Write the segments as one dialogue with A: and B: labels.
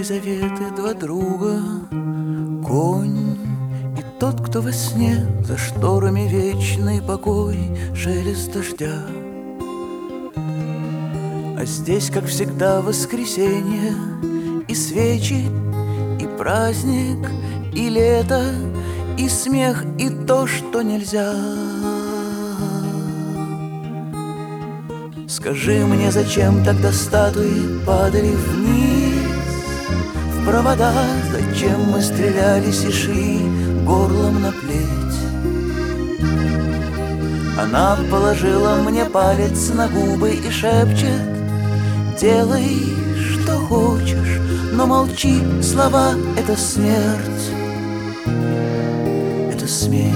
A: заветы два друга, конь и тот, кто во сне, за шторами вечный покой, шелест дождя. А здесь, как всегда, воскресенье, и свечи, и праздник, и лето, и смех, и то, что нельзя. Скажи мне, зачем тогда статуи падали вниз в провода? Зачем мы стрелялись и шли горлом на плеть? Она положила мне палец на губы и шепчет: делай, что хочешь, но молчи, слова — это смерть. Это смерть.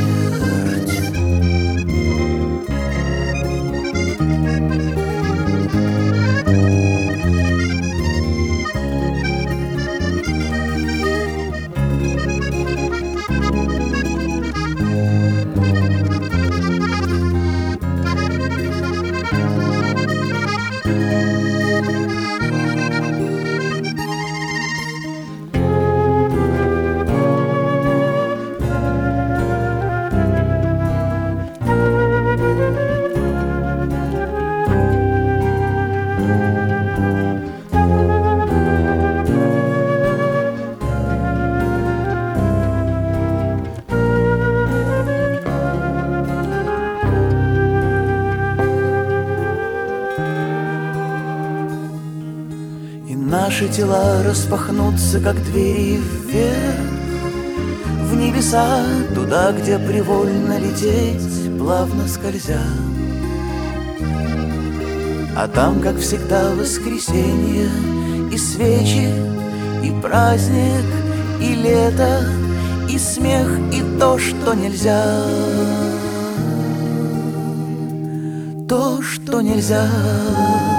A: Наши тела распахнутся, как двери вверх, в небеса, туда, где привольно лететь, плавно скользя. А там, как всегда, воскресенье, и свечи, и праздник, и лето, и смех, и то, что нельзя. То, что нельзя.